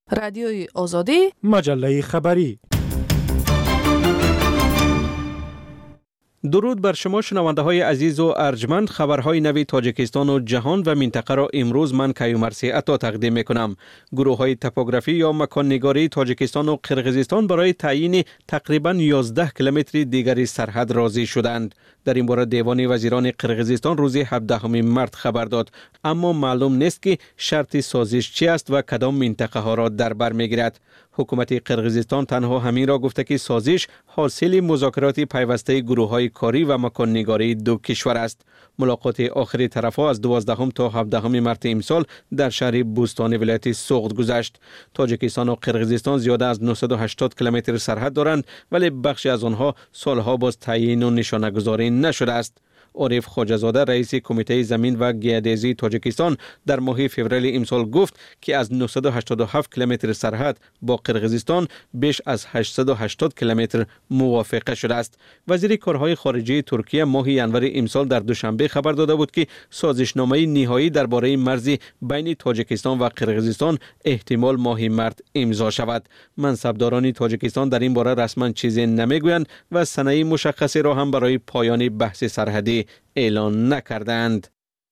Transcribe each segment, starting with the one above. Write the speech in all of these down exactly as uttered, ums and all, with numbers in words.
رادیوی آزادی، مجله خبری. درود بر شما شنونده های عزیز و ارجمند. خبرهای نوی تاجیکستان و جهان و منطقه را امروز من کیومرثی عطا تقدیم می کنم. گروه های توپوگرافی یا مکان نگاری تاجیکستان و قرقیزستان برای تعیین تقریباً یازده کیلومتر دیگری سرحد راضی شدند. در این باره دیوان وزیران قرقیزستان روز هفدهم مارس خبر داد، اما معلوم نیست که شرط سازش چی است و کدام منطقه ها را در بر میگیرد. حکومت قرقیزستان تنها همین را گفته که سازش حاصل مذاکرات پیوسته گروه های کاری و مکان نگاری دو کشور است. ملاقات آخری طرفها از دوازدهم تا هفدهم مارس امسال در شهر بوستان ولایت سوغد گذشت. تاجیکستان و قرقیزستان زیاده از نهصد و هشتاد کیلومتر سرحد دارند، ولی بخشی از آنها سالها باز تعیین و نشانه‌گذاری نشده است. عارف خواجه‌زاده رئیس کمیته زمین و گیودزی تاجیکستان در ماه فوریه امسال گفت که از نهصد و هشتاد و هفت کیلومتر سرحد با قرقیزستان بیش از هشتصد و هشتاد کیلومتر موافقه شده است. وزیر کارهای خارجه ترکیه ماه ینور امسال در دوشنبه خبر داده بود که سازشنامه نهایی درباره مرز بین تاجیکستان و قرقیزستان احتمال ماه مارس امضا شود. منصبداران تاجیکستان در این باره رسما چیزی نمیگویند و سنه مشخصی را هم برای پایان بحث سرحدی اعلان نکردند.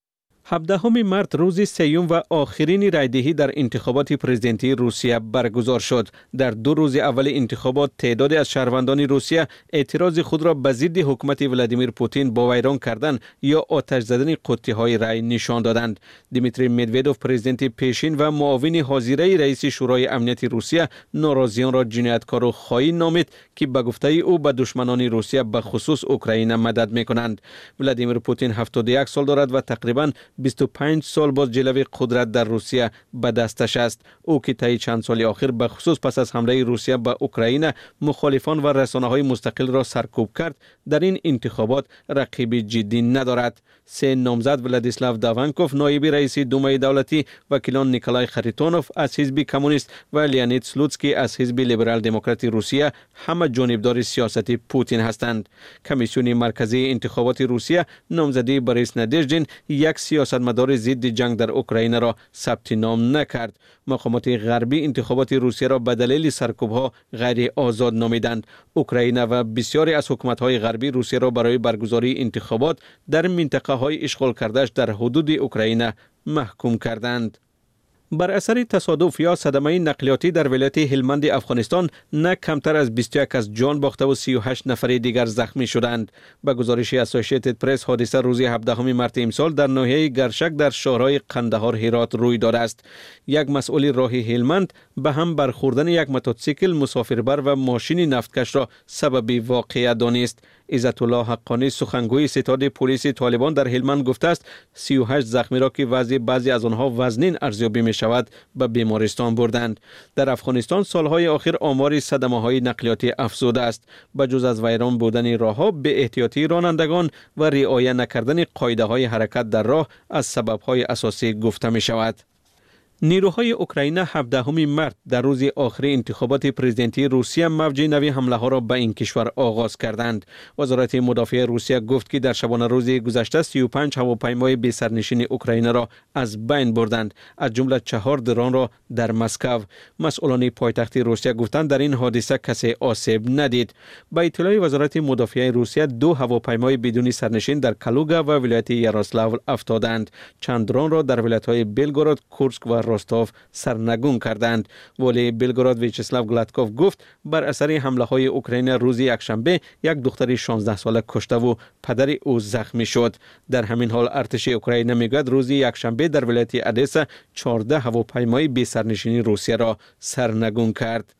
هفدهم مارس روز سیوم و آخرین رایدهی در انتخابات پرزیدنتی روسیه برگزار شد. در دو روز اول انتخابات تعدادی از شهروندان روسیه اعتراض خود را به ضد حکومت ولادیمیر پوتین با ویران کردن یا آتش زدن قطعه‌های رای نشان دادند. دیمیتری مدودوف پرزیدنت پیشین و معاون حاضره رئیس شورای امنیت روسیه ناراضیان را جنایتکار و خائن نامید که به گفته او به دشمنان روسیه به خصوص اوکراین مدد می‌کنند. ولادیمیر پوتین هفتاد و یک سال دارد و تقریباً بیست و پنج سال باز جلوه قدرت در روسیه به دستش است. او که طی چند سال اخیر به خصوص پس از حمله روسیه به اوکراین مخالفان و رسانه‌های مستقل را سرکوب کرد، در این انتخابات رقیب جدی ندارد. سه نامزد ولادیسلاو داونکوف نایب رئیس دومای دولتی، وکیلان نیکولای خریتونوف از حزب کمونیست و لیانید سلوتسکی از حزب لیبرال دموکرات روسیه همه جانبدار سیاست پوتین هستند. کمیسیون مرکزی انتخابات روسیه نامزدی بوریس نادژدین، یک سیاستمدار ضد جنگ در اوکراین را ثبت نام نکرد. مقامات غربی انتخابات روسیه را به دلیل سرکوب‌ها غیر آزاد نامیدند. اوکراین و بسیاری از حکومت‌های غربی روسیه را برای برگزاری انتخابات در منطقه‌های اشغال کرده‌اش در حدود اوکراین محکوم کردند. بر اثر تصادف یا صدمه نقلیاتی در ولایت هلمند افغانستان نه کمتر از بیست و یک از جان باخته و سی و هشت نفر دیگر زخمی شدند. به گزارش اسوسییتد پرس حادثه روز هفدهم مارس امسال در ناحیه گرشک در شهرهای قندهار هرات روی داده است. یک مسئول راه هلمند به هم برخوردن یک موتورسیکل مسافربر و ماشین نفتکش را سبب واقعه دانست. عزت الله حقانی سخنگوی ستاد پلیس طالبان در هلمند گفته است سی و هشت زخمی را که وضع بعضی از آنها وزنین ارزیابی می شود به بیمارستان بردند. در افغانستان سالهای آخر آمار صدمه‌های نقلیاتی افزوده است. بجز از ویران بودن راه‌ها، به احتیاطی رانندگان و رعایت نکردن قاعده‌های حرکت در راه از سبب‌های اساسی گفته می شود. نیروهای اوکراین هفدهم مارس در روز آخر انتخابات پرزیدنتی روسیه موج نوی حمله ها را به این کشور آغاز کردند. وزارت مدافع روسیه گفت که در شبانه روز گذشته سی و پنج هواپیمای بی سرنشین اوکراین را از بین بردند، از جمله چهار درون را در مسکو. مسئولان پایتخت روسیه گفتند در این حادثه کسی آسیب ندید. به اطلاع وزارت مدافع روسیه دو هواپیمای بدون سرنشین در کالوگا و ولایت یاروسلاو افتادند. چند درون را در ولایت‌های بلگراد، کورسک و راستوف سرنگون کردند. ولی بلگراد ویچسلاو گلاتکوف گفت بر اثر حمله های اوکراین روز یکشنبه یک دختر شانزده ساله کشته و پدر او زخمی شد. در همین حال ارتش اوکراین میگوید روز یکشنبه در ولایت ادسا چهارده هواپیمای بی سرنشین روسیه را سرنگون کرد.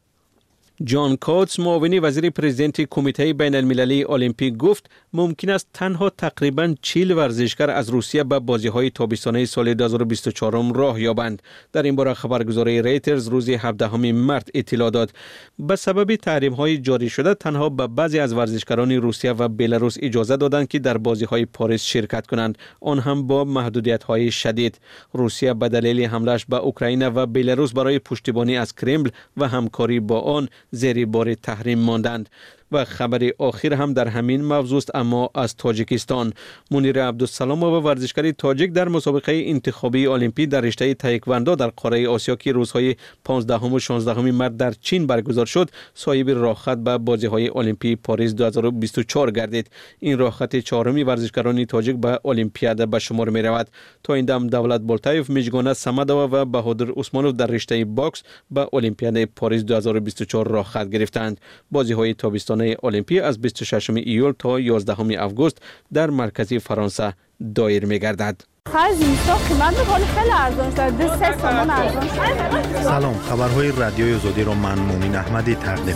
جان کاتس معاون وزیر پرزیدنت کمیته بین المللی المپیک گفت ممکن است تنها تقریباً چهل ورزشکار از روسیه به بازی‌های تابستانه سال دو هزار و بیست و چهار راه یابند. در این باره خبرگزاری ریترز روز هفدهم مارس اطلاع داد. به سبب تحریم‌های جاری شده تنها به بعضی از ورزشکاران روسیه و بلاروس اجازه دادند که در بازی‌های پاریس شرکت کنند، آن هم با محدودیت‌های شدید. روسیه به دلیل حمله‌اش به اوکراین و بلاروس برای پشتیبانی از کرمل و همکاری با آن زیر بار تحریم ماندند. و خبر آخر هم در همین موضوع است، اما از تاجیکستان. منیر عبدالسلام و ورزشکار تاجیک در مسابقه انتخابی المپی در رشته تایکواندو در قاره آسیا که روزهای پانزدهم و شانزدهم مارس در چین برگزار شد، صاحب راهخط به بازی‌های المپی پاریس دو هزار و بیست و چهار گردید. این راهخط چهارمی ورزشکاران تاجیک به المپیاد به شمار می رود. تا این دم دولت بولتایف، میجگانه سمدووا و بهادر عثمانوف در رشته باکس به المپیاد پاریس دو هزار و بیست و چهار راهخط گرفتند. بازی‌های تابستانه المپی از بیست و ششم ایول تا یازدهم آگوست در مرکز فرانسه دایر می‌گردد. خرج اینستا قیمت می‌کنه خیلی ارزان شده، سه تومان ارزان شده. سلام، خبرهای رادیوی آزادی رو من مومین احمدی تقدیم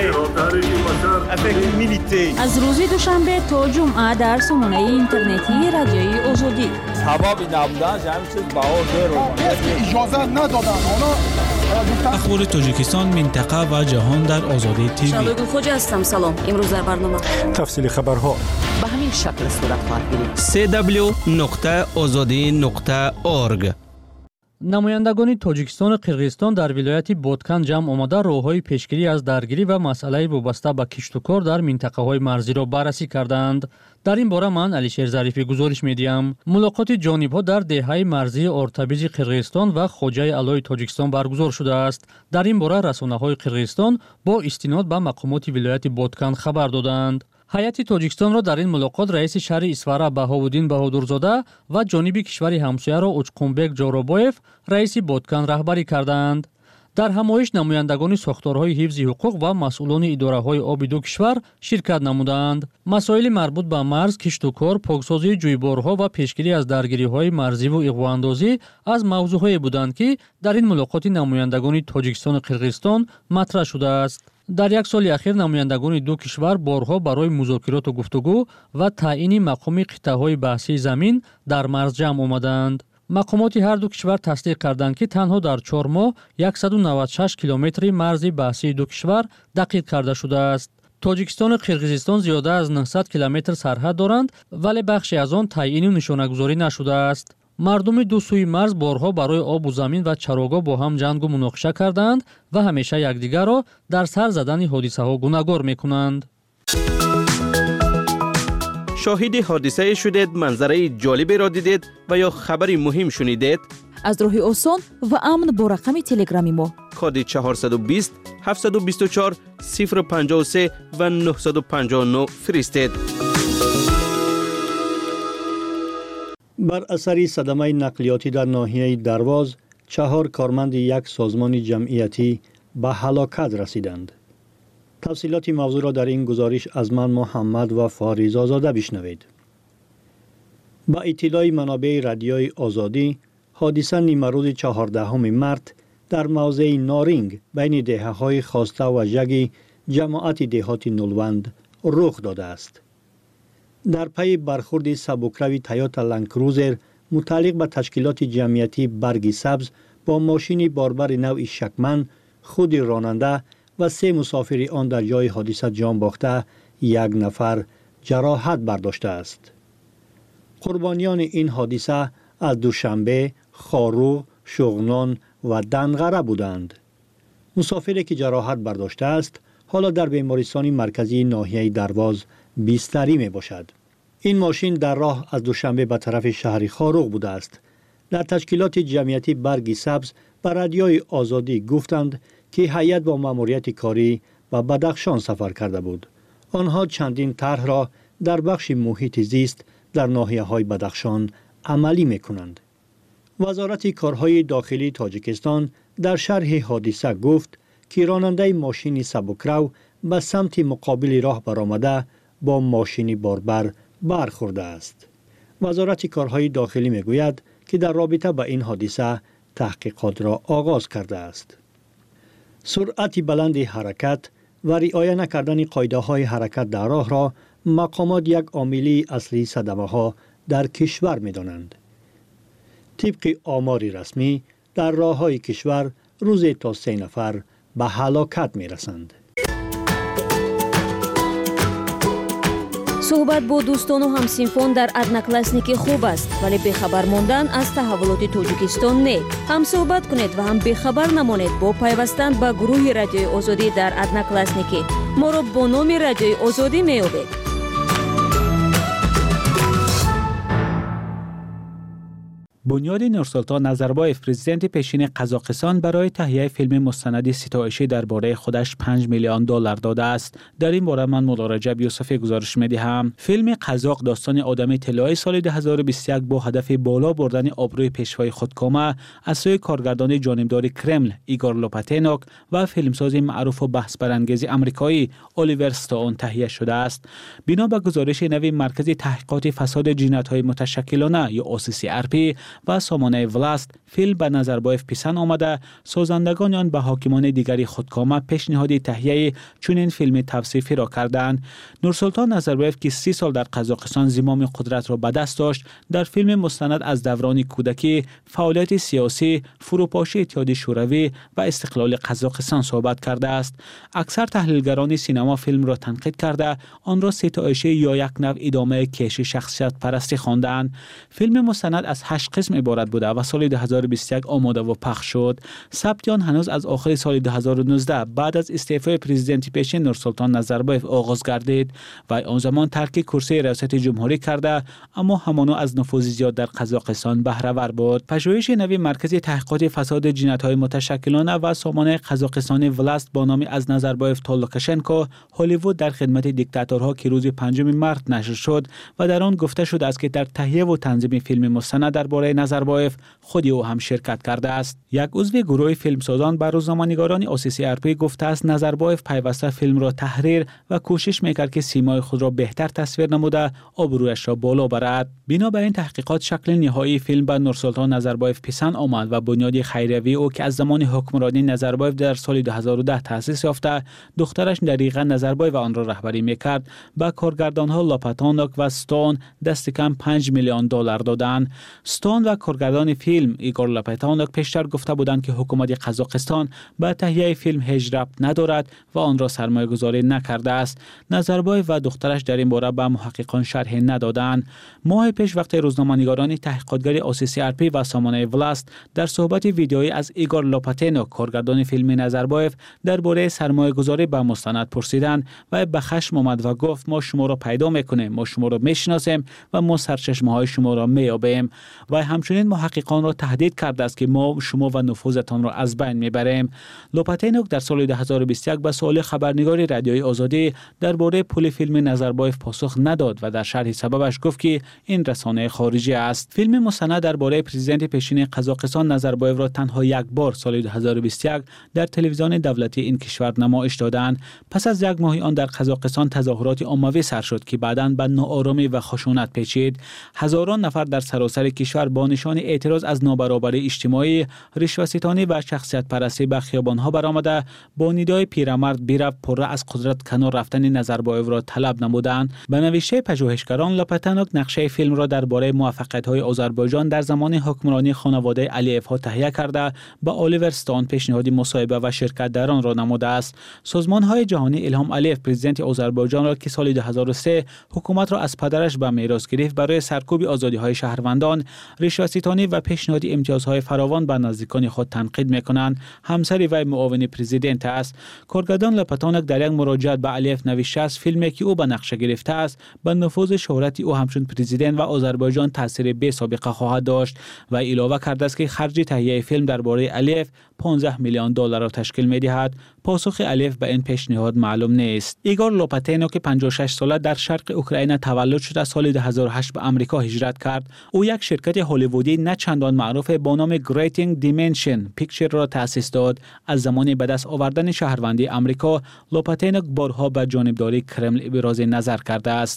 می‌کنم. از روز دوشنبه تا جمعه در سامانه اینترنتی رادیوی آزادی. حبابی نبودن همین چیز باور رو اجازه ندادن. اخبار تاجیکستان، منطقه و جهان در آزادی تیوی. شبگون خوج هستم. سلام. امروز در برنامه تفصیل خبرها به همین شکل صورت خواهد گرفت. سی دبلیو نقطه آزادی نقطه اورگ. نمایندگان تاجیکستان و قرغیزستان در ولایت بودکان جمع آمده راه‌های پیشگیری از درگیری و مسئله وابسته به کشت و کار در منطقه‌های مرزی را بررسی کردند. در این باره من علیشیر ظریفی گزارش می‌دهم. ملاقات جانب‌ها در دهه مرزی ارتبیز قرغیزستان و خوجه علای تاجیکستان برگزار شده است. در این باره رسانه‌های قرغیزستان با استناد به مقامات ولایت بودکان خبر دادند. هیئت تاجیکستان را در این ملاقات رئیس شهر اسفاره بهاودین بهادرزاده و جانب کشور همسایه را اوچقونبک جورابویف رئیس بودکان رهبری کردند. در همایش نمایندگان ساختارهای حفظ حقوق و مسئولان اداره‌های آب دو کشور شرکت نمودند. مسائل مربوط به مرز، کشت و کار، پاکسازی جویبارها و پیشگیری از درگیری‌های مرزی و اغوااندازی از موضوع‌هایی بودند که در این ملاقات نمایندگان تاجیکستان و قرغیزستان مطرح شده است. در یک سال اخیر نمایندگان دو کشور بارها برای مذاکرات و گفتگو و تعیین مقام قطعه‌های بحثی زمین در مرز جمع آمدند. مقامات هر دو کشور تصدیق کردند که تنها در چهار ماه صد و نود و شش کیلومتر مرز بحثی دو کشور دقیق کرده شده است. تاجیکستان و قرغیزستان زیاده از نهصد کیلومتر سرحد دارند، ولی بخشی از آن تعیین و نشانه‌گذاری نشده است. مردم دو سوی مرز بارها برای آب و زمین و چراگاه با هم جنگ و مناقشه کردند و همیشه یکدیگر را در سر زدن حادثه‌ها گناهکار می‌کنند. شاهد حادثه شدید، منظره جالبی را دیدید و یا خبری مهم شنیدید؟ از راه آسان و امن با رقم تلگرامی ما کد چهارصد و بیست هفتصد و بیست و چهار صفر پنجاه و سه و نهصد و پنجاه و نه فرستید. بر اثر صدمه نقلیاتی در ناحیه درواز، چهار کارمند یک سازمان جمعیتی به هلاکت رسیدند. تفصیلات موضوع را در این گزارش از من محمد و فاریز آزاده بشنوید. با اطلاع منابع رادیوی آزادی، حادثه نیمه روز چهاردهم مارس در موضع نارینگ بین دهه‌های خواسته و ژگی جماعت دهات نولوند رخ داده است. در پی برخورد سبکروی تویوتا لند کروزر متعلق به تشکیلات جمعیتی برگ سبز با ماشین باربر نوع شکمن، خود راننده و سه مسافر آن در جای حادثه جان باخته، یک نفر جراحت برداشته است. قربانیان این حادثه از دوشنبه، خارو، شغنان و دنغره بودند. مسافری که جراحت برداشته است، حالا در بیمارستان مرکزی ناحیه درواز بیستری می باشد. این ماشین در راه از دوشنبه به طرف شهر خاروق بوده است. در تشکیلات جمعیتی برگ سبز به رادیوی آزادی گفتند که هیئت با ماموریت کاری و بدخشان سفر کرده بود. آنها چندین طرح را در بخش محیط زیست در ناحیه‌های بدخشان عملی می‌کنند. وزارت کارهای داخلی تاجیکستان در شرح حادثه گفت که راننده ماشین سبکرو به سمت مقابل راه برآمده با ماشین باربر برخورده است. وزارت کارهای داخلی میگوید که در رابطه با این حادثه تحقیقات را آغاز کرده است. سرعت بلند حرکت و رعایت نکردن قاعده‌های حرکت در راه را مقامات یک عامل اصلی صدمه‌ها در کشور می‌دانند. طبق آمار رسمی در راه‌های کشور روزی تا سه نفر به هلاکت می‌رسند. صحبت با دوستان و همسینفان در ادناکلاسنیکی خوب است، ولی بخبر ماندن از تحولات تاجیکستان نه. هم صحبت کنید و هم بخبر نمانید با پیوستن به گروه رادیوی آزادی در ادناکلاسنیکی. ما را با نام رادیوی آزادی میابید. بنیاد نورسلطان نظربایف پرزیدنت پیشین قزاقستان برای تهیه فیلم مستند ستایشی درباره خودش پنج میلیون دلار داده است. در این باره من مولا رجب یوسفی گزارش می‌دهم. فیلم قزاق داستان آدم طلایی سال دو هزار و بیست و یک با هدف بالا بردن آبروی پیشوای خودکامه از سوی کارگردان جانبدار کرمل ایگور لوپاتنوک و فیلمساز معروف و بحث برانگیز آمریکایی الیور استون تهیه شده است. بنا به گزارش نوی مرکز تحقیقات فساد جنایت‌های متشکلانه یا او سی سی آر پی و سامانه ولاست، فیلم به نظربایف پیشنهاد آمده. سازندگان آن به حاکمان دیگری خودکامه پیشنهاد تهیه چنین فیلم توصیفی را کردند. نورسلطان نظربایف که سی سال در قزاقستان زمام قدرت را به دست داشت، در فیلم مستند از دوران کودکی، فعالیت سیاسی، فروپاشی اتحاد شوروی و استقلال قزاقستان صحبت کرده است. اکثر تحلیلگران سینما فیلم را تنقید کرده آن را ستایشی یا یک نوع ادامه کش شخصیت پرستی خواندند. فیلم مستند از هشت قسم عبارت بوده و سال دو هزار و بیست و یک آماده و پخش شد. ثبت آن هنوز از آخر سال دو هزار و نوزده بعد از استعفای پرزیدنت پیشین نورسلطان نظربایف آغاز گردید و آن زمان ترک کرسی ریاست جمهوری کرده، اما همانا از نفوذ زیاد در قزاقستان بهره ور بود. پژوهش نوی مرکز تحقیقات فساد جنایت‌های متشکلانه و سامانه قزاقستانی ولاست با نام از نظربایف تا لوکاشنکو هالیوود در خدمت دیکتاتورها که روز پنجم مارس نشر شد و در آن گفته شد است که در تهیه و تنظیم فیلم مستند درباره نظربایف خودی او هم شرکت کرده است. یک عضو گروه فیلمسازان به روزنامه‌نگاران او سی سی آر پی گفته است نظربایف پیوسته فیلم را تحریر و کوشش میکرد که سیمای خود را بهتر تصویر نموده آبرویش را بالا برد. بنا به این تحقیقات شکل نهایی فیلم به نورسلطان نظربایف پسند آمد و بنیاد خیریوی او که از زمان حکمرانی نظربایف در سال دو هزار و ده تأسیس یافته، دخترش دقیقاً نظربایف آن را رهبری میکرد، به کارگردان‌ها لوپاتنوک و استون دست کم پنج میلیون دلار دادند. استون و کارگردان فیلم ایگور لوپاتنوک پیشتر گفته بودند که حکومت قزاقستان به تهیه فیلم هیچ ربط ندارد و آن را سرمایه گذاری نکرده است. نظربایف و دخترش در این باره به محققان شرح ندادند. ماه پیش وقتی روزنامه‌نگاران تحقیقاتگر او سی سی آر پی و سامانه ولاست در صحبت ویدیویی از ایگور لوپاتنوک کارگردان فیلم نظربایف درباره سرمایه گذاری به مستند پرسیدند و به خشم آمد و گفت ما شما را پیدا میکنیم، ما شما را میشناسیم و ما سرچشمه‌های شما را میابیم و همچنین محققان را تهدید کرده است که ما شما و نفوذتان را از بین میبریم. لوپاتنوک در سال دو هزار و بیست و یک به سوال خبرنگار رادیوی آزادی درباره پول فیلم نظربایف پاسخ نداد و در شرح سببش گفت که این رسانه خارجی است. فیلم مستند درباره پرزیدنت پیشین قزاقستان نظربایف را تنها یک بار سال دو هزار و بیست و یک در تلویزیون دولتی این کشور نمایش دادند. پس از یک ماه آن در قزاقستان تظاهرات عمومی سر شد که بعداً به ناآرامی و خشونت پیچید. هزاران نفر در سراسر کشور با نشان اعتراض از نابرابری اجتماعی، رشوه‌ستانی و شخصیت پرستی به خیابان‌ها برآمده با ندای پیرمرد بیرو پره از قدرت کنار رفتن نظربایف را طلب نمودند. به نوشته پژوهشگران لوپاتنوک نقشه فیلم را درباره موفقیت‌های آذربایجان در زمان حکمرانی خانواده علیف‌ها تهیه کرده به الیور استون پیشنهاد مصاحبه و شرکت در آن را نموده است. سازمان‌های جهانی الهام علیف پرزیدنت آذربایجان را که سال دو هزار و سه حکومت را از پدرش به میراث گرفت برای سرکوب آزادی‌های شهروندان، رشوه‌ستانی و پیشنهاد امتیازهای فراوان به نزدیکان خود تنقید می‌کنند. همسر وی معاون پرزیدنت است. کارگردان لوپاتنوک در یک مراجعه به علیف نوشته است فیلمی که او به نقشه گرفته است به نفوذ شهرت او همچون پرزیدنت و آذربایجان تاثیر بی سابقه خواهد داشت و علاوه کرده است که خرج تهیه فیلم درباره علیف پانزده میلیون دلار را تشکیل می‌دهد. پاسخ علیف به این پیشنهاد معلوم نیست. ایگور لوپاتنوک پنجاه و شش ساله در شرق اوکراین تولد شده سال دو هزار و هشت به آمریکا هجرت کرد. او یک شرکت هالیوودی نه چندان معروف با نام گریتینگ دیمنشن پیکچر را تأسیس داد. از زمان به دست آوردن شهروندی آمریکا، لوپاتنوک بارها به جانبداری کرمل ابراز نظر کرده است.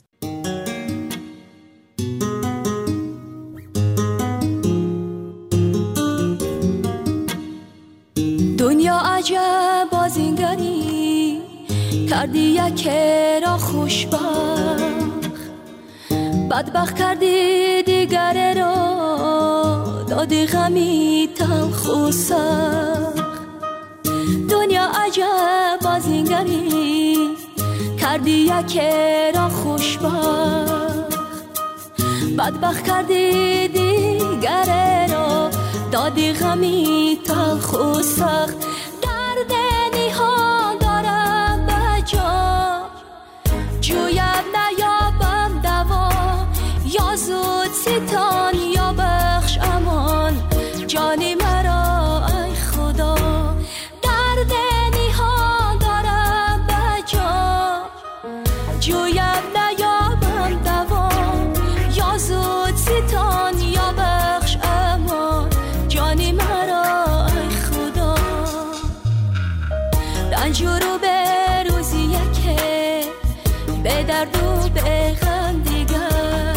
دنیا عجب بازینگری کردی یک را خوشبخت، بدبخت کردی دیگر را دادی غمی تلخ و سخت. دنیا عجب بازینگری کردی یک را خوشبخت، بدبخت کردی دیگر را، دادی غمی تلخ و سخت. درد نهان دارم به جا، جویم نیابم دوا، یا زود ستان یا بخش امان جان مرا ای خدا. درد نهان دارم به جا، جویم نیابم دوا، یا زود ستان یا بخش امان جان مرا ای خدا. رنج رو به روزی یکه، به درد و به غم دیگر،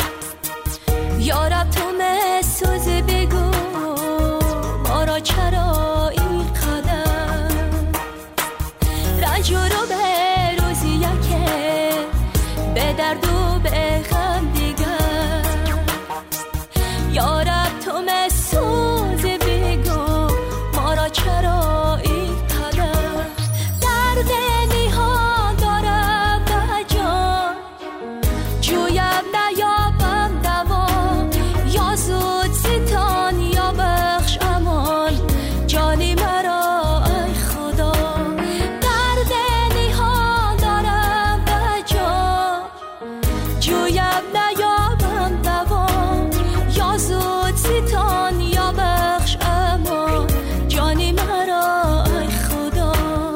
یارب تو مسوز بگو ما را چرا این قدر. رنج رو به روزی یکه، به درد و به غم دیگر، یارب تو مسوز بگو ما را چرا این قدر. درد نهان دارم به جان، جویم نیابم دوا، یا زود ستان یا بخش امان جان مرا ای خدا. درد نهان دارم به جان، جویم نیابم دوا، یا زود ستان یا بخش امان جان مرا ای خدا.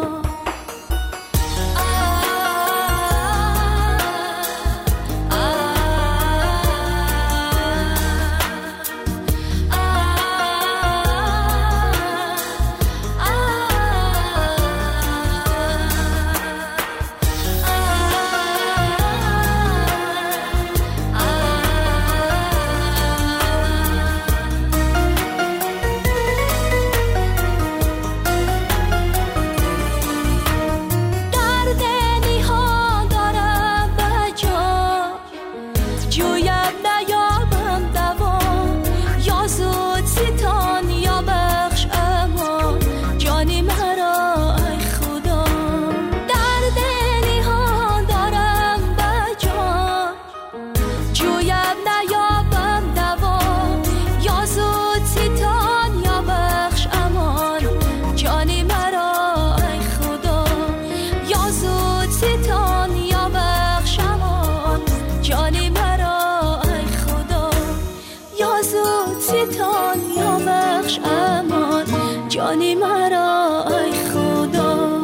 درد نهان دارم به جا، جویم نیابم دوا، یا زود ستان یا بخش امان جان مرا ای خدا. درد نهان دارم به جا، جویم نیابم دوا، یا زود ستان یا بخش امان جان مرا ای خدا. یا زود ستان یا بخش امان جان مرا ای خدا. یا زود ستان یا بخش امان جان مرا ای خدا.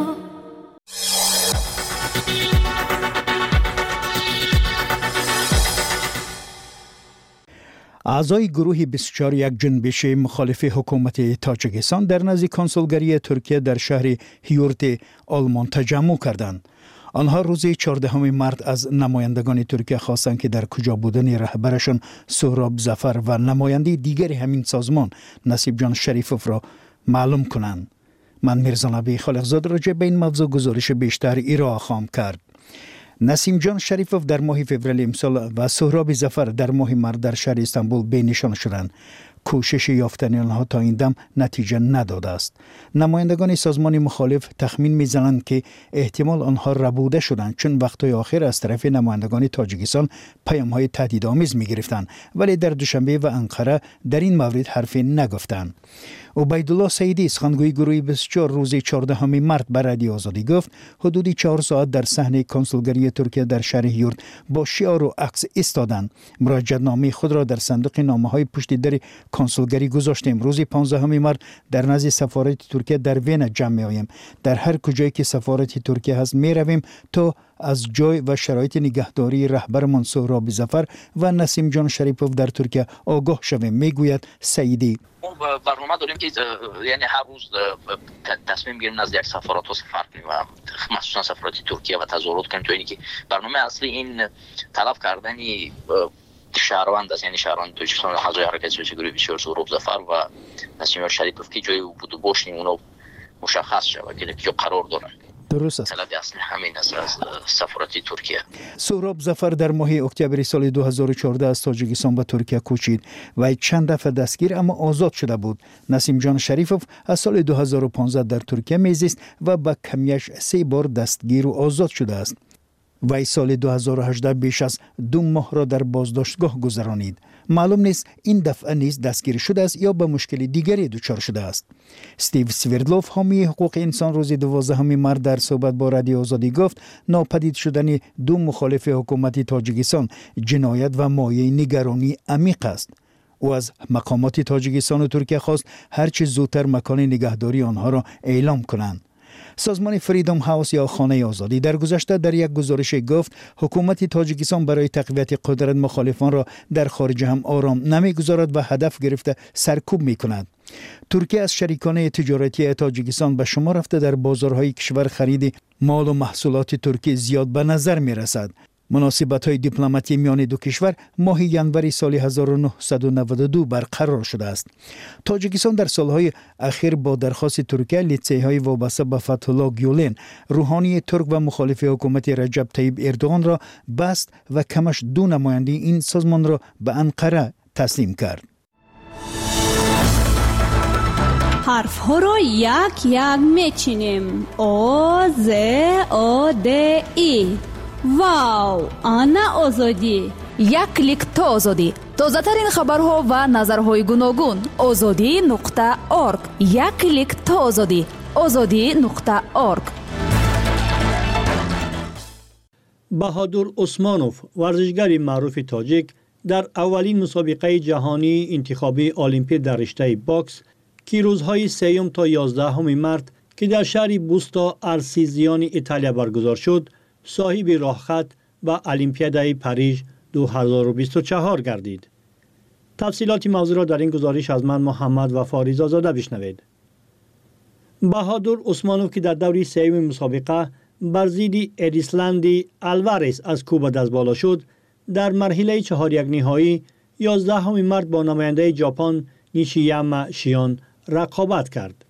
اعضای گروه بیست و چهار یک جنبش مخالف حکومت تاجیکستان در نزد کنسولگری ترکیه در شهر هیورت آلمان تجمع کردند. آنها روز چهاردهم مارس از نمایندگان ترکیه خواستند که در کجا بودن رهبرشان سهراب ظفر و نماینده دیگر همین سازمان نصیب جان شریفوف را معلوم کنند. من میرزا نبی خالقزاد راجع به این موضوع گزارش بیشتر ارائه خواهم کرد. نسیم جان شریفوف در ماه فوریه امسال و سهراب ظفر در ماه مارس در شهر استانبول بینشان شدند. کوشش یافتن آنها تا این دم نتیجه نداده است. نمایندگان سازمان مخالف تخمین می‌زنند که احتمال آنها ربوده شدند، چون وقتهای آخر از طرف نمایندگان تاجیکستان پیام‌های تهدیدآمیز می‌گرفتند، ولی در دوشنبه و انقره در این مورد حرفی نگفتند. عبیدالله سیدی سخنگوی گروه بیست و چهار روز چهاردهم مارس به رادیو آزادی گفت حدود چهار ساعت در صحنه کنسولگری ترکیه در شهر هیورت با شعار و عکس ایستادند. مراجعه‌نامه خود را در صندوق نامه‌های پشت در کنسولگری گذاشتیم. روز پانزدهم مارس در نزد سفارت ترکیه در وین جمع می‌آییم. در هر کجایی که سفارت ترکیه هست می‌رویم تا از جای و شرایط نگهداری رهبرمان سهراب ظفر و نسیم جان شریفوف در ترکیه آگاه شویم، میگوید سعیدی. ما برنامه داریم که یعنی هر روز تصمیم میگیریم نزد یک سفارت ها سفر کنیم و مخصوصا سفارت ترکیه و تظاهرات کنیم، تو اینی که برنامه اصلی این طلب کردنی شهروند است، یعنی شهروند تاجیکستان اعضای حرکت سیاسی گروه بیست و چهار سهراب ظفر و نسیم جان شریفوف که جای بود و باشیم اونا مشخص شود که کجا قرار دارن. درست است. طلب اصلی همین است از سفارت ترکیه. سهراب ظفر در ماه اکتبر سال دو هزار و چهارده از تاجیکستان به ترکیه کوچید و چند دفعه دستگیر اما آزاد شده بود. نسیم جان شریفوف از سال دو هزار و پانزده در ترکیه میزیست و با کمیش سه بار دستگیر و آزاد شده است. وی سال دو هزار و هجده بیش از دو ماه را در بازداشتگاه گذرانید. معلوم نیست این دفعه نیز دستگیر شده است یا به مشکل دیگری دچار شده است. استیو سویردلوف حامی حقوق انسان روز دوازدهم مارس در صحبت با رادیو آزادی گفت ناپدید شدن دو مخالف حکومت تاجیکستان جنایت و مایه نگرانی عمیق است. او از مقامات تاجیکستان و ترکیه خواست هرچه زودتر مکان نگهداری آنها را اعلام کنند. سازمان فریدم هاوس یا خانه آزادی در گذشته در یک گزارش گفت حکومت تاجیکستان برای تقویت قدرت مخالفان را در خارج هم آرام نمیگذارد و هدف گرفته سرکوب می کند. ترکیه از شریکان تجارتی تاجیکستان به شما رفته در بازارهای کشور خرید مال و محصولات ترکی زیاد به نظر می رسد. مناسبت‌های دیپلماتی میان دو کشور ماه ینوری سال هزار و نهصد و نود و دو برقرار شده است. تاجیکستان در سالهای اخیر با درخواست ترکیه لیسه‌های وابسته به فتح الله گیولن، روحانی ترک و مخالف حکومت رجب طیب اردوغان را بست و کمش دو نماینده این سازمان را به انقره تسلیم کرد. حرف ها را یک یک میچینیم. او ز او د ای. واو، آنا آزادی. یک کلیک تا آزادی. تازه ترین خبرها و نظرهای گوناگون. آزادی نقطه اورگ. یک کلیک تا آزادی. آزادی نقطه اورگ. بهادر عثمانوف، ورزشگر معروف تاجیک، در اولین مسابقه جهانی انتخابی المپیک در رشته باکس که روزهای سیوم تا یازدهم مارس که در شهر بوستا ارسیزیان ایتالیا برگزار شد، صاحب راهخط و المپیادای پاریژ دو هزار و بیست و چهار گردید. تفصیلات موضوع را در این گزارش از من محمد وفا رضازاده بشنوید. بهادر عثمانوف که در دوره سیوم مسابقه بر ضد اریسلندی الوارز از کوبا دست بالا شد، در مرحله چهار یک نهایی یازدهم مارس با نماینده ژاپن نیشیاما شیون رقابت کرد.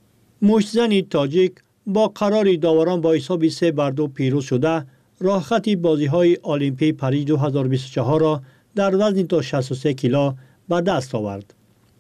مشتزن تاجیک با قرار داوران با حساب سه بر دو پیروز شده راهخط بازی‌های المپیک پاریژ دو هزار و بیست و چهار را در وزن تا شصت و سه کیلو به دست آورد.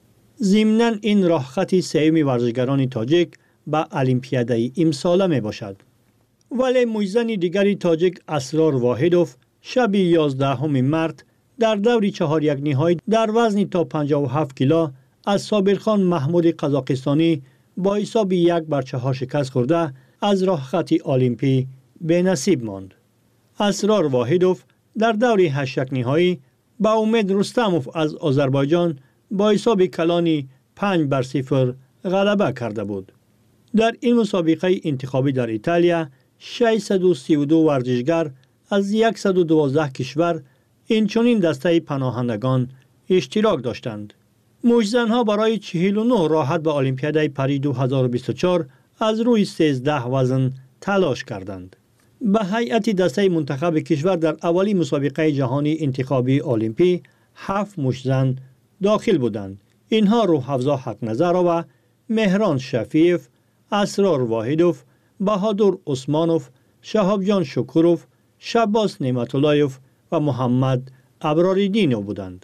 ضمناً این راهخط سوم ورزشگران تاجیک به المپیادای امساله می باشد. ولی مجزن دیگری تاجیک اسرار واحدوف شب یازدهم مارس در دور چهار یک نهایی در وزن تا پنجاه و هفت کیلو از صابرخان محمود قزاقستانی با حساب یک بر چهار شکست خورده از راه خط المپیک به نصیب ماند. اسرار واحدوف در دور هشت یک نهایی با امید رستموف از آذربایجان با حساب کلانی پنج بر صفر غلبه کرده بود. در این مسابقه انتخابی در ایتالیا ششصد و سی و دو ورزشگر از صد و دوازده کشور اینچنین دسته پناهندگان اشتراک داشتند. مجزن‌ها برای چهل و نه راحت به المپیادای پاریژ دو هزار و بیست و چهار از روی سیزده وزن تلاش کردند. به هیئت دسته منتخب کشور در اولی مسابقه جهانی انتخابی المپیک هفت مجزن داخل بودند. اینها روح‌افزا حق نظر و مهران شفیف، اسرار واحدوف، بهادر عثمانوف، شهاب جان شکروف، شباس نعمت‌اللهیوف و محمد ابراریدینو بودند.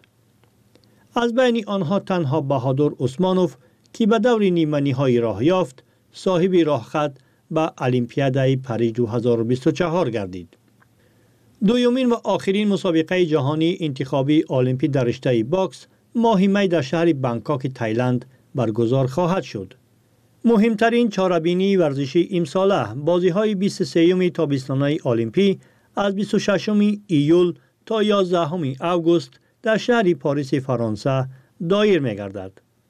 از بین آنها تنها بهادر عثمانوف که به دور نیمه نهایی راه یافت صاحب راهخط به المپیادای پاریژ دو هزار و بیست و چهار گردید. دومین و آخرین مسابقه جهانی انتخابی المپیک در رشته باکس ماه می در شهر بانکوک تایلند برگزار خواهد شد. مهمترین چاره‌بینی ورزشی امساله بازی‌های بیست و سوم تابستانه المپیک از بیست و ششم ایول تا یازدهم آگوست در شهر پاریس فرانسه دایر می‌گردد.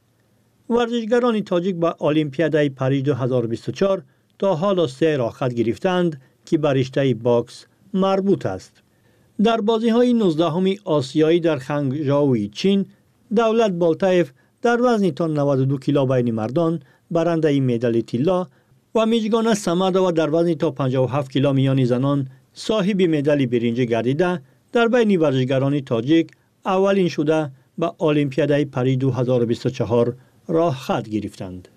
ورزشگران تاجیک به المپیادای پاریژ دو هزار و بیست و چهار تا حالا سه راهخط گرفتند که به رشته باکس مربوط است. در بازی‌های نوزدهم آسیایی در خنگژاو چین، دولت بالتایف در وزن تا نود و دو کیلو بین مردان برنده مدال طلا و میجگان سمدووا در وزن تا پنجاه و هفت کیلو میان زنان صاحب مدال برنج گردیده در بین ورزشگران تاجیک اولین شده به المپیادای پاریژ دو هزار و بیست و چهار راه خط گرفتند.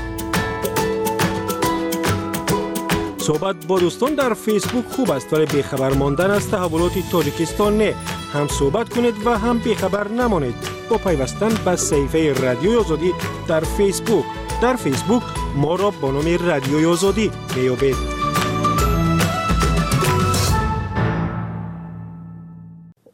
صحبت با دوستان در فیسبوک خوب است ولی بیخبر ماندن از تحولات تاجیکستان نه. هم صحبت کنید و هم بیخبر نمانید با پیوستن به صفحه رادیوی آزادی در فیسبوک. در فیسبوک ما را با نام رادیوی آزادی میابید.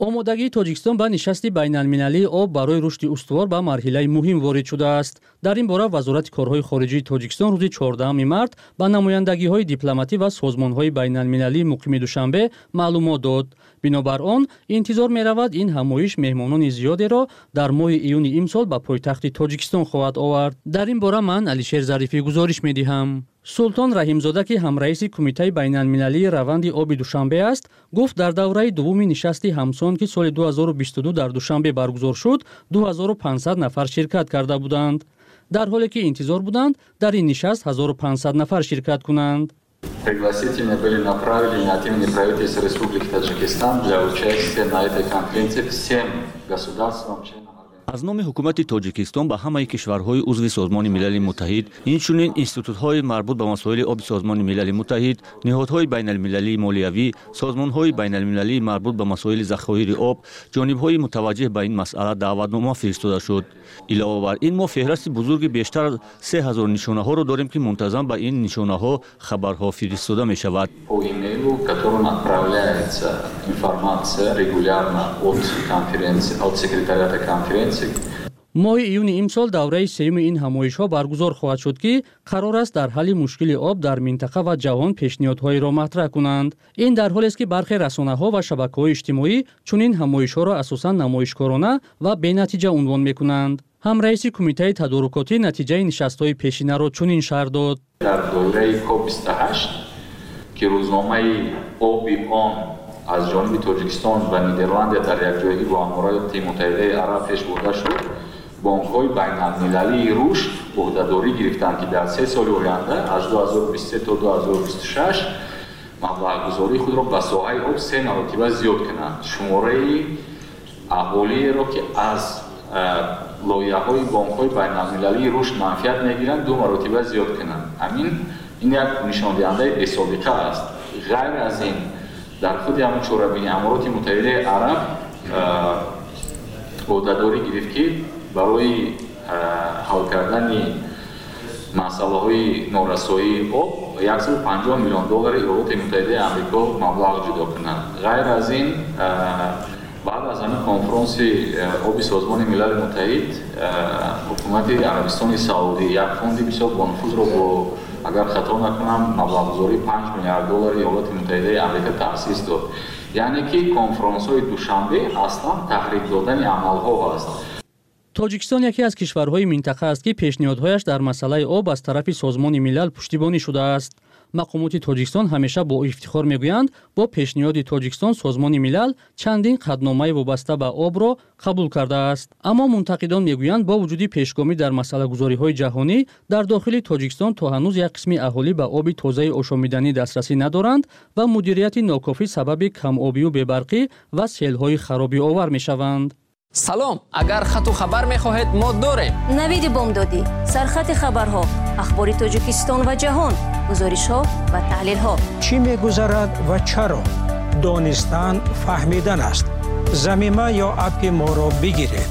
омодагии тоҷикистон ба нишасти байналмилалии об барои рушди устувор ба марҳилаи муҳим ворид шудааст. дар ин бора вазорати корҳои хориҷии тоҷикистон рӯзи чордаҳуми март ба намояндагиҳои дипломатӣ ва созмонҳои байналмилалии муқими душанбе маълумот дод. бинобар он интизор меравад ин ҳамоиш меҳмонони зиёдеро дар моҳи июни имсол ба пойтахти тоҷикистон хоҳад овард. дар ин бора ман Алишер Зарифӣ гузориш медиҳам. султон раҳимзода ки ҳамраиси кумитаи байналмилалии раванди оби душанбе аст, гуфт дар давраи дуввуми нишасти ҳамсон ки соли ду ҳазору бисту ду дар душанбе баргузор шуд, ду ҳазору пансад нафар ширкат карда буданд. дар ҳоле ки интизор буданд дар ин нишаст ҳазору пансад нафар ширкат кунанд. Пригласительные были направлены от имени правительства Республики Таджикистан для участия на этой конференции всем государствам, членам. аз номи ҳукумати тоҷикистон ба ҳамаи кишварҳои узви созмони милали муттаҳид, инчунин институтҳои марбут ба масоили оби созмони милали муттаҳид, ниҳодҳои байналмилалии молиявӣ, созмонҳои байналмилалии марбут ба масоили захоири об, ҷонибҳои мутаваҷҷеҳ ба ин масъала даъватнома фиристода шуд. илова бар ин мо феҳрасти бузурги бештар аз се ҳазор нишонаҳоро дорем ки мунтазам ба ин нишонаҳо хабарҳо фиристода мешавад. По имейлу, которым отправляется информация регулярно от конференции, от секретариата конференции. моҳи июни имсол давраи сеюми ин ҳамоишҳо баргузор хоҳад шуд ки қарор аст дар ҳалли мушкили об дар минтақа ва ҷаҳон пешниҳодҳоеро матраҳ кунанд. ин дар ҳолест ки бархе расонаҳо ва шабакаҳои иҷтимоӣ чунин ҳамоишҳоро асосан намоишкорона ва бенатиҷа унвон мекунанд. ҳамраиси кумитаи тадорукотӣ натиҷаи нишастҳои пешинаро чунин шаҳр дод. дар доираи коп бисту ҳашт ки рӯзномаи оби он аз ҷониби тоҷикистон ва нидерландия дар якҷоягӣ бо аморати муттаҳидаи араб пеш бурда шуд, бонкҳои байналмилалии рушд уҳдадорӣ гирифтанд ки дар се соли оянда аз ду ҳазору бисту се то ду ҳазору бисту шаш маблағгузории худро ба соҳаи об се маротиба зиёд кунанд. шумораи аҳолиеро ки аз лоиҳаҳои бонкҳои байналмилалии рушд манфиат мегиранд ду маротиба зиёд кунанд. ҳамин ин як нишондиҳандаи бесобиқа аст. ғайр аз ин дар худи ҳамон чорабини амороти муттаҳидаи араб уҳдадорӣ гирифт ки барои ҳал кардани масъалаҳои норасоии об яксад و панҷоҳ миллион доллари иёлоти муттаҳидаи амрико маблағ ҷудо кунанд. ғайр аз ин баъд аз ҳамин конфронси оби созмони милали муттаҳид ҳукумати арабистони саудӣ як фонди бисёр бонуфузро бо агар хато накунам маблағгузории панҷ миллиард доллари иёлоти муттаҳидаи амрико таъсис дод. яъне ки конфронсҳои душанбе аслан таҳрик додани амалҳо аст. тоҷикистон яке аз кишварҳои минтақа аст ки пешниҳодҳояш дар масъалаи об аз тарафи созмони милал пуштибонӣ шудааст. мақомоти тоҷикистон ҳамеша бо ифтихор мегӯянд бо пешниҳоди тоҷикистон созмони милал чандин қадномаи вобаста ба обро қабул кардааст. аммо мунтақидон мегӯянд бо вуҷуди пешгомӣ дар масъалагузориҳои ҷаҳонӣ дар дохили тоҷикистон то ҳанӯз як қисми аҳолӣ ба оби тозаи ошомиданӣ дастрасӣ надоранд ва мудирияти нокофӣ сабаби камобию бебарқӣ ва селҳои харобиовар мешаванд. салом, агар хату хабар мехоҳед мо дорем. навиди бомдодӣ, сархати хабарҳо, ахбори тоҷикистон ва ҷаҳон, гузоришҳо ва таҳлилҳо. чӣ мегузарад ва чаро? донистан фаҳмидан аст. замима ё апи моро бигиред.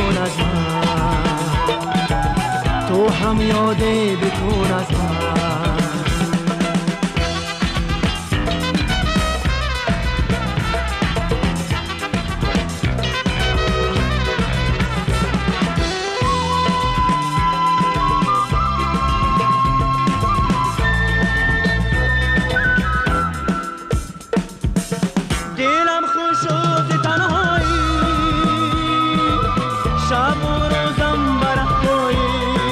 تو هم یاد بکن از من